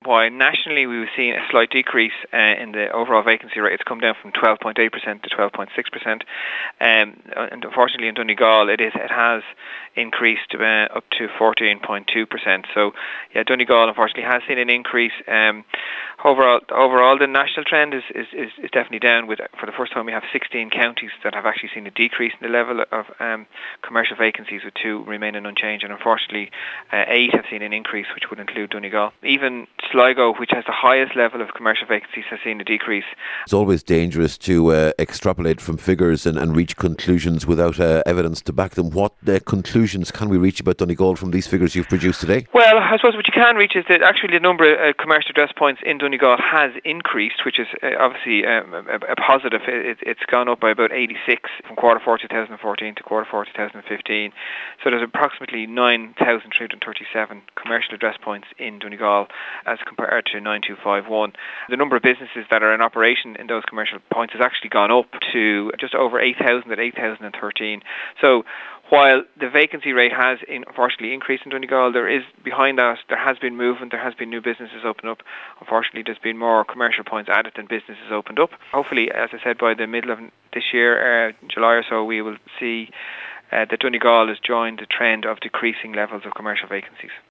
while nationally we were seeing a slight decrease in the overall vacancy rate. It's come down from 12.8% to 12.6%. And unfortunately in Donegal it has increased up to 14.2%. So yeah, Donegal unfortunately has seen an increase. Overall the national trend is definitely down. For the first time we have 16 counties that have actually seen a decrease in the level of commercial vacancies, with 2 remaining unchanged, and unfortunately 8 have seen an increase, which would include Donegal. Even Sligo, which has the highest level of commercial vacancies, has seen a decrease. It's always dangerous to extrapolate from figures and reach conclusions without evidence to back them. What conclusions can we reach about Donegal from these figures you've produced today? Well, I suppose what you can reach is that actually the number of commercial address points in Donegal has increased, which is obviously a positive. It's gone up by about 86 from Q4 2014 to Q4 2015. So there's approximately 9,337 commercial address points in Donegal as compared to 9,251. The number of businesses that are in operation in those commercial points has actually gone up to just over 8,000 at 8,013. So while the vacancy rate has unfortunately increased in Donegal, there has been movement, there has been new businesses open up. Unfortunately, there's been more commercial points added than businesses opened up. Hopefully, as I said, by the middle of this year, July or so, we will see that Donegal has joined the trend of decreasing levels of commercial vacancies.